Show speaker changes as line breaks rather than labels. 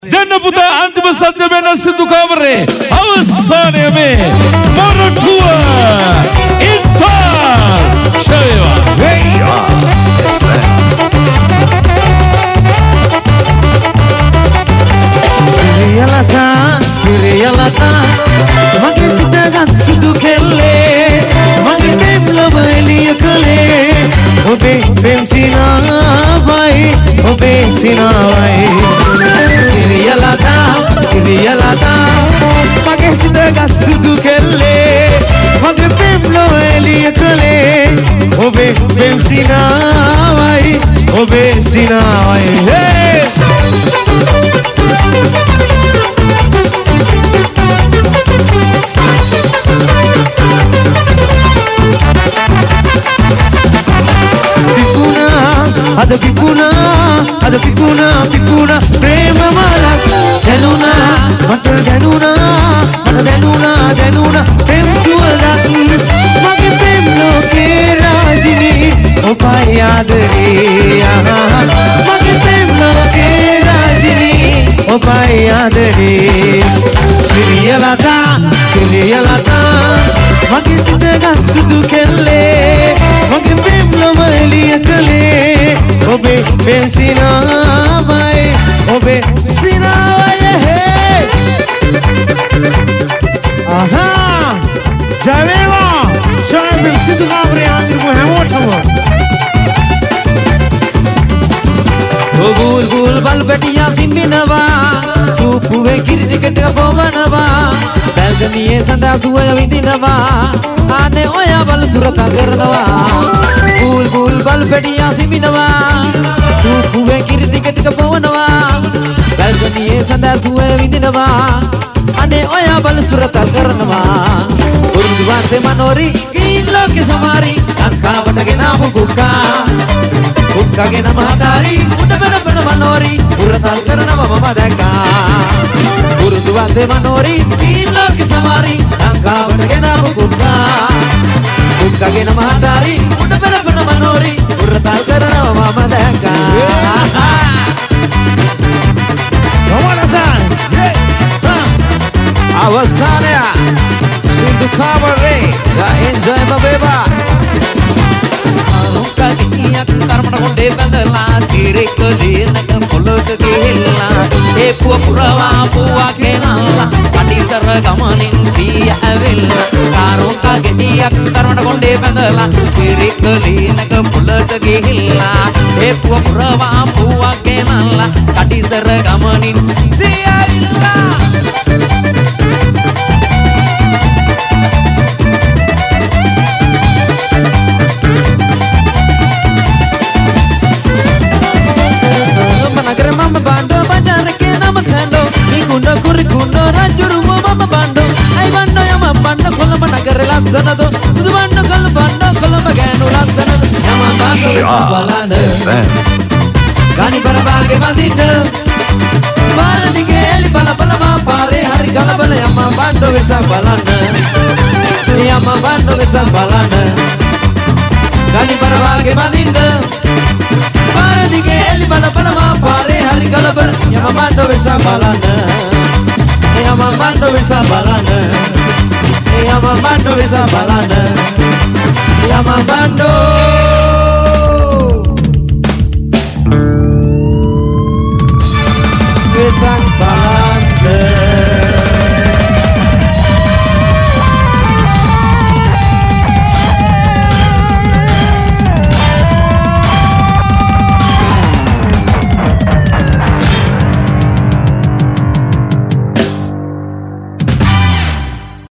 දෙන්න පුතා අන්තිම සත්‍ය වෙන සිදු කාමරේ අවසානයේ මේ මොරටුව ඉන්ටර් ෂේවා වේවා
සිරියලතා මගේ සිත ගත් සුදු කෙල්ලේ මගේ පෙම්ලොව එළිය කළේ ඔබේ පෙම් සිනාවයි ඔබේ සිනාවයි සිරියලතා මගේ සිත ගත් සුදු කෙල්ලේ මගේ පෙම්ලොව එළිය කළේ ඔබේ පෙම් සිනාවයි ඔබේ සිනාවයි අද පිකුණා ප්‍රේම මලක් දැනුණා ප්‍රේම සුවඳක් මගේ ප්‍රේම ලෝකේ රාජිනී ඔබයි ආදරේ මගේ ප්‍රේම ලෝකේ රාජිනී ඔබයි ආදරේ සිරියලතා මගේ සිත ගත් සුදු කෙල්ලේ මගේ ප්‍රේම ලොව එළිය කළේ ඔබේ පෙම් සිනාවයි ඔබේ සිනාවයි ආහා ජයවේවා ෂායිබ් සිදු කාමරේ ආන්දරපු හැමෝටම
බුල්බුල් බල්පැටියා සිම්බිනවා සූපුවේ කිරිටිකට පොවනවා බැල්කනියේ සඳා සුවය විඳිනවා ආනේ ඔයා බල සුරතා කරනවා බුල්බුල් බල්පැටියා සිම්බිනවා සූපුවේ කිරිටිකට පොවනවා බැල්කනියේ සඳා සුවය විඳිනවා ආනේ ඔයා බල සුරතා කරනවා උරුදුවන්තේ මනෝරි ඊන් ලෝකේ සමාරි ලංකාවට ගෙනාපු කුක්කාගේ නම හදාරි උඩ බෙන මනෝරි උරතල් කරනවා මම දැක්කා උරුදුවන්තේ මනෝරි ඊන් ලෝකේ සමාරි ලංකාවට ගෙනාපු කුක්කාගේ නම හදාරි උඩ බෙන මනෝරි උරතල් කරනවා මම දැක්කා අවසානය සිදු කාමරේ enjoy බබේබා අනුකකියක් තරමට කොණ්ඩේ බඳලා තිරෙකලේනක පොළොට ගිහිල්ලා ඒ පුරවා පුවා කෙනල්ලා කඩිසර ගමනින් සීය ඇවිල්ලා අනුකකියක් තරමට කොණ්ඩේ බඳලා තිරෙකලේනක පොළොට ගිහිල්ලා ඒ පුරවා පුවා කෙනල්ලා කඩිසර ගමනින් සීය ඇවිල්ලා mama bando bajare ke nama sando ikunda kurikundo rajuru mama bando ai bando yama bando kolama nagare lasanado sudu bando kolama ganu lasanado yama bando balana gani barabage bandinda maradige eli bala ma pare hari kala bala yama bando vesa balana gani barabage bandinda maradige eli bala ma pare hari kala bala yama bando vesa balana yama bando vesa balana yama bando vesa balana yama bando vesa balana